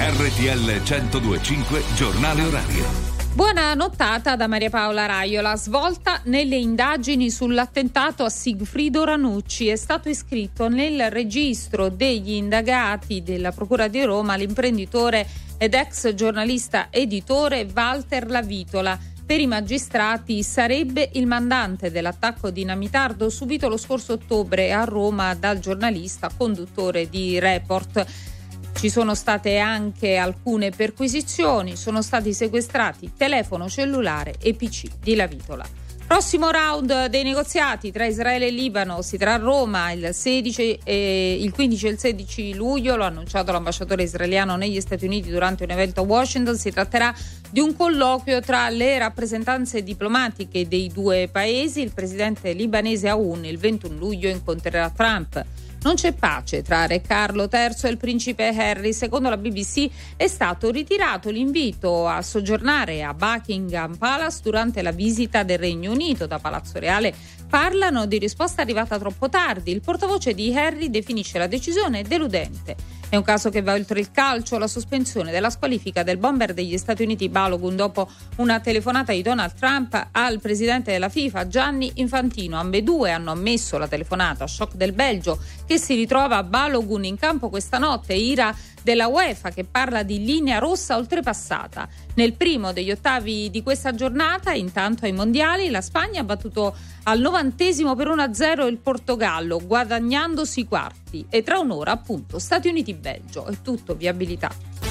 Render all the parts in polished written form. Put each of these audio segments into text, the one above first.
RTL 102.5 Giornale Orario. Buona nottata da Maria Paola Raiola. Svolta nelle indagini sull'attentato a Sigfrido Ranucci. È stato iscritto nel registro degli indagati della Procura di Roma l'imprenditore ed ex giornalista editore Walter Lavitola. Per i magistrati sarebbe il mandante dell'attacco dinamitardo subito lo scorso ottobre a Roma dal giornalista conduttore di Report. Ci sono state anche alcune perquisizioni, sono stati sequestrati telefono cellulare e PC di Lavitola. Prossimo round dei negoziati tra Israele e Libano si terrà a Roma il 15 e il 16 luglio, lo ha annunciato l'ambasciatore israeliano negli Stati Uniti durante un evento a Washington. Si tratterà di un colloquio tra le rappresentanze diplomatiche dei due paesi. Il presidente libanese Aoun il 21 luglio incontrerà Trump. Non c'è pace tra Re Carlo III e il principe Harry. Secondo la BBC è stato ritirato l'invito a soggiornare a Buckingham Palace durante la visita del Regno Unito. Da Palazzo Reale parlano di risposta arrivata troppo tardi. Il portavoce di Harry definisce la decisione deludente. È un caso che va oltre il calcio, la sospensione della squalifica del bomber degli Stati Uniti Balogun dopo una telefonata di Donald Trump al presidente della FIFA Gianni Infantino. Ambedue hanno ammesso la telefonata, shock del Belgio che si ritrova Balogun in campo questa notte, ira della UEFA che parla di linea rossa oltrepassata. Nel primo degli ottavi di questa giornata, intanto ai mondiali, la Spagna ha battuto al 90° per 1-0 il Portogallo, guadagnandosi i quarti. E tra un'ora, appunto, Stati Uniti-Belgio. È tutto, viabilità.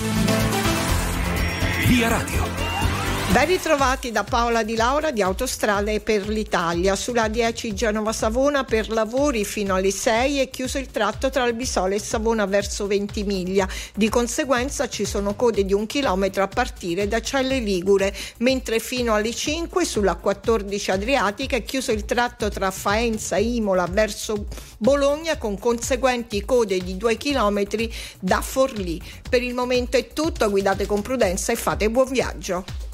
Via Radio. Ben ritrovati da Paola Di Laura di Autostrade per l'Italia. Sulla 10 Genova-Savona per lavori fino alle 6 è chiuso il tratto tra Albisole e Savona verso Ventimiglia. Di conseguenza ci sono code di 1 chilometro a partire da Celle Ligure, mentre fino alle 5 sulla 14 Adriatica è chiuso il tratto tra Faenza e Imola verso Bologna con conseguenti code di 2 chilometri da Forlì. Per il momento è tutto, guidate con prudenza e fate buon viaggio.